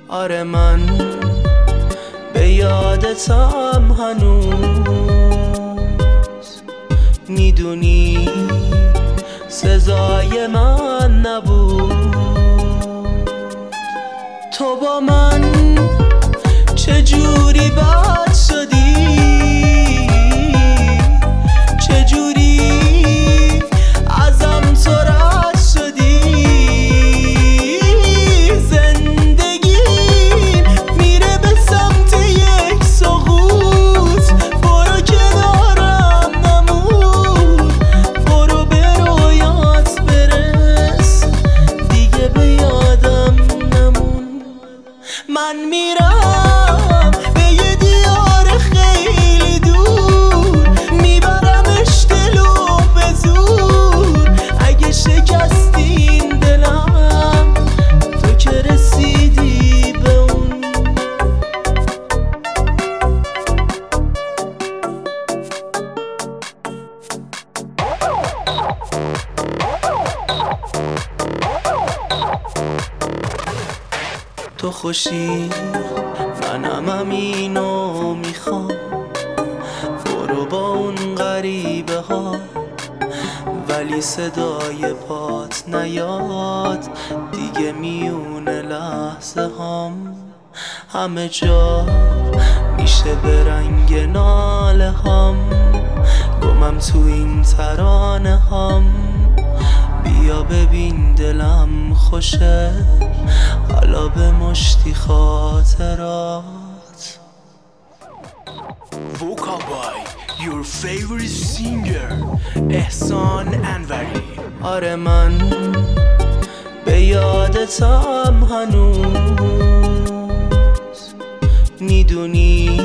آره من به یادتم هنوز، میدونی سزای من نبود. تو با من چجوری بد شدی، چجوری ازم تو رد شدی. زندگی میره به سمت یک سقوط، برو کنارم نمون، برو به رویات برس، دیگه به یادم نمون. من میرم به یه دیار خیلی دور، میبرمش دلو به زور. اگه شکستی این دلم تو که رسیدی به اون. تو خوشی منم همینو میخوام، برو با اون غریبه ها، ولی صدای پات نیاد دیگه میونه لحظه هام. همه جا میشه به رنگ ناله هام، گمم تو این ترانه هام. بیا ببین دلم خوشه حالا به مشتی خاطرات. Vocal by your favorite singer احسان انوری. آره من به یادتم هنوز، میدونی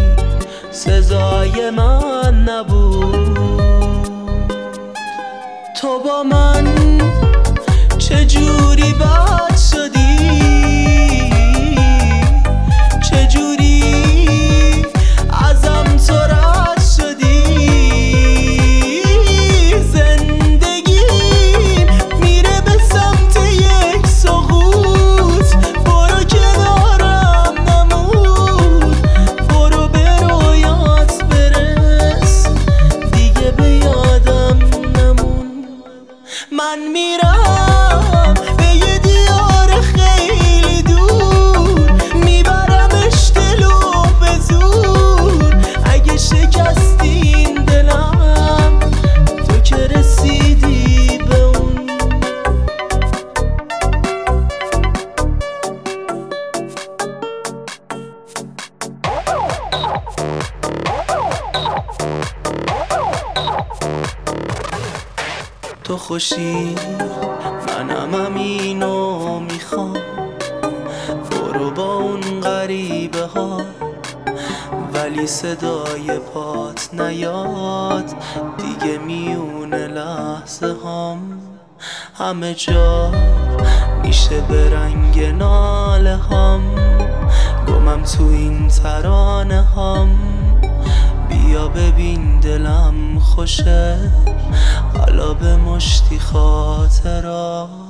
سزای من نبود. تو با من چجوری بد شدی، چجوری ازم تو رد شدی. زندگی میره به سمت یک سقوط، برو کنارم نمون، برو به رویات برس، دیگه به یادم نمون. من میرم به یه دیار خیلی دور، میبرمش دلو به زور. اگه شکستی این دلم تو که رسیدی به اون. تو خوشی منم همینو میخوام، برو با اون غریبه ها، ولی صدای پات نیاد دیگه میونه لحظه هام. همه جا میشه به رنگ ناله هام، گمم تو این ترانه هام. بیا ببین دلم خوشه حالا به مشتی خاطرات.